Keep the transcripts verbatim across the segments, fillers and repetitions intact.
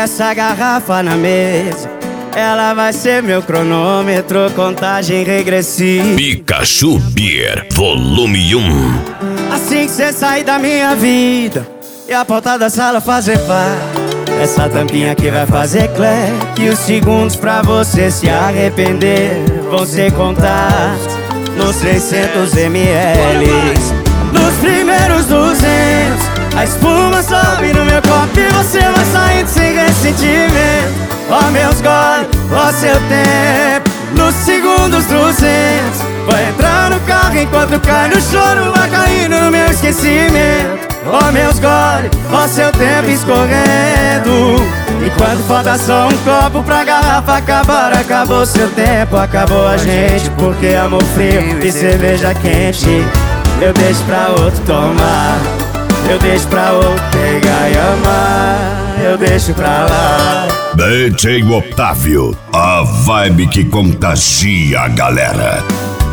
essa garrafa na mesa, ela vai ser meu cronômetro, contagem regressiva. Pikachu Beer, volume um. Assim que cê sair da minha vida e a porta da sala fazer parte, essa tampinha aqui vai fazer cleque. E os segundos pra você se arrepender vão ser contados nos seiscentos mililitros. Nos primeiros duzentos, a espuma sobe no meu copo e você vai saindo sem ressentimento. Ó meus goles, ó seu tempo. Nos segundos duzentos, vai entrar no carro enquanto cai no choro, vai caindo no meu esquecimento. Ó meus goles, ó seu tempo escorrendo. Enquanto falta só um copo pra garrafa acabar, acabou seu tempo, acabou a gente. Porque amor frio e cerveja quente eu deixo pra outro tomar, eu deixo pra outro pegar e amar, eu deixo pra lá. D J Otávio, a vibe que contagia a galera.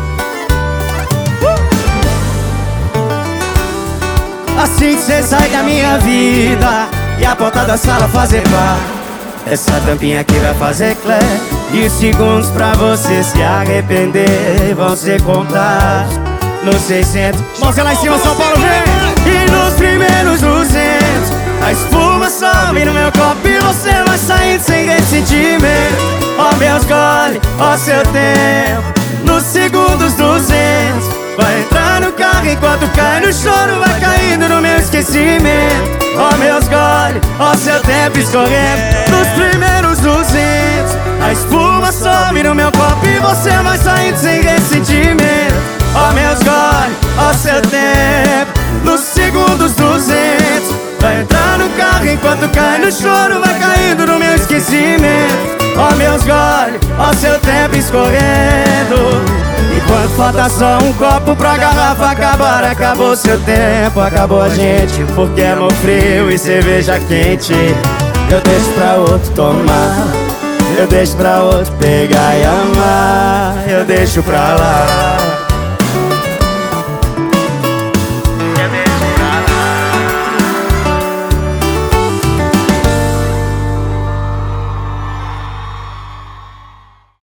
Assim que cê sai da minha vida e a porta da sala fazer par, essa tampinha aqui vai fazer clé. E os segundos pra você se arrepender vão ser contados nos seiscentos. Mãozinha lá em cima, São Paulo, vem! E nos primeiros duzentos, a espuma sobe no meu copo e você vai saindo sem ressentimento. Ó meus goles, ó seu tempo. Nos segundos duzentos, vai entrar no carro enquanto cai no choro, vai caindo no meu esquecimento. Ó meus goles, ó seu tempo escorrendo. Nos primeiros duzentos, a espuma sobe no meu copo e você vai saindo sem ressentimento. Ó meus goles, ó seu tempo. Nos segundos duzentos, vai entrar no carro enquanto cai no choro, vai caindo no meu esquecimento. Ó meus goles, ó seu tempo escorrendo. Enquanto falta só um copo pra garrafa acabar, acabou seu tempo, acabou a gente. Porque amor frio e cerveja quente eu deixo pra outro tomar, eu deixo pra outro pegar e amar, eu deixo pra lá.